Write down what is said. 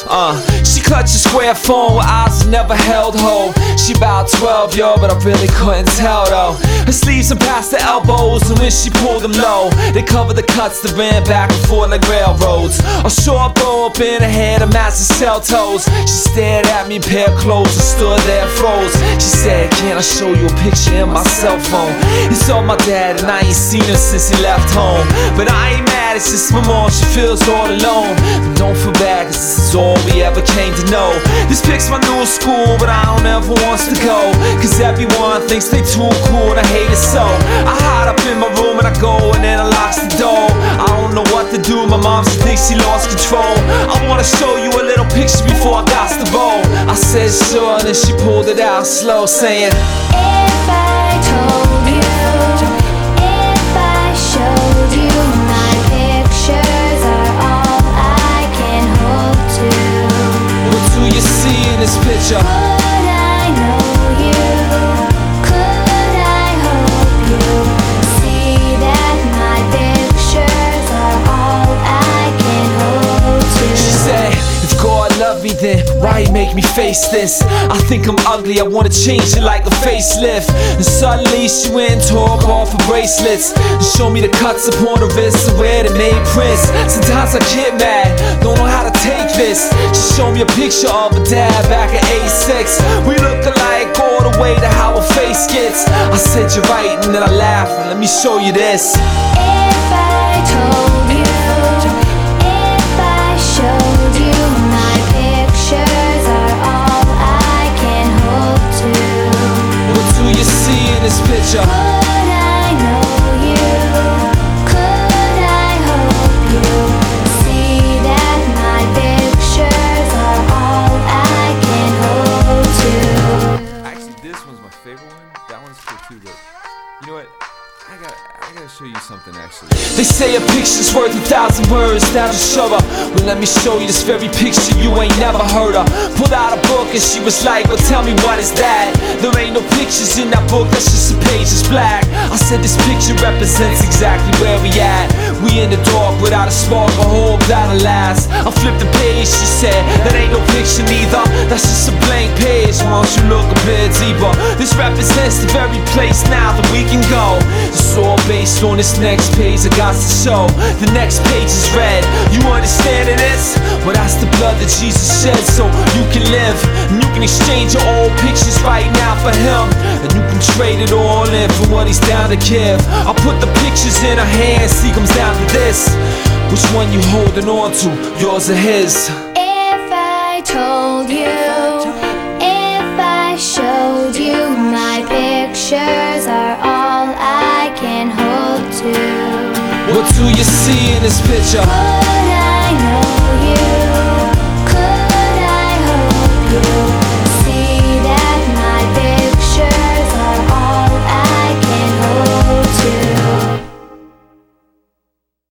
She clutched a square phone with eyes that never held home. She about 12, yo, but I really couldn't tell though. Her sleeves are past the elbows, and when she pulled them low, they covered the cuts that ran back and forth like railroads. A short bow up in her hair to match the shell toes. She stared at me, pair of clothes, and stood there froze. She said, "Can I show you a picture in my cell phone?" It's all my dad, and I ain't seen him since he left home. But I ain't mad, it's just my mom, she feels all alone. But don't feel bad, cause this is all we ever came to know. This pic's my new school, but I don't ever want to go, cause everyone thinks they too cool and I hate it so. I hide up in my room and I go and then I lock the door. I don't know what to do, my mom she thinks she lost control. I wanna show you a little picture before I got the bowl. I said sure, and then she pulled it out slow, saying, "If I told you, if I showed you, my pictures are all I can hold to. What do you see in this picture? Could I know you? Could I hope you see that my pictures are all I can hold to?" She said, "If God loved me, then why he make me face this? I think I'm ugly, I wanna change it like a facelift." And suddenly she went and tore off her bracelets and showed me the cuts upon her wrists and where they made prints. Sometimes I get mad, don't know how to take this. She showed me a picture of her dad back at age 6. We look alike all the way to how her face gets. I said, "You're right," and then I laughed. Let me show you this. If I told you, if I showed you, my pictures are all I can hold to. What do you see in this picture? Could I know you? Could I hope you see that my pictures are all I can hold to? Actually, this one's my favorite one. That one's cool too, but you know what? I gotta show you something actually. They say a picture's worth 1,000 words, now just show her. Well, let me show you this very picture, you ain't never heard her. Pulled out a book and she was like, "Well, tell me what is that?" There ain't no pictures in that book, that's just a page that's black. I said this picture represents exactly where we at. We in the dark without a spark of hope that'll last. I flipped the page, she said, "That ain't no picture neither, that's just a blank page. Why don't you look a bit deeper? This represents the very place now that we can go." It's all based on this next page I got to show. The next page is red, you understanding this? Well, that's the blood that Jesus shed so you can live. And you can exchange your old pictures right now for him, and you can trade it all in for what he's down to give. I'll put the pictures in her hands, see comes down to this: which one you holding on to, yours or his? If I told you, if I showed you, my pictures are all I can hold to. What do you see in this picture? Could I know you?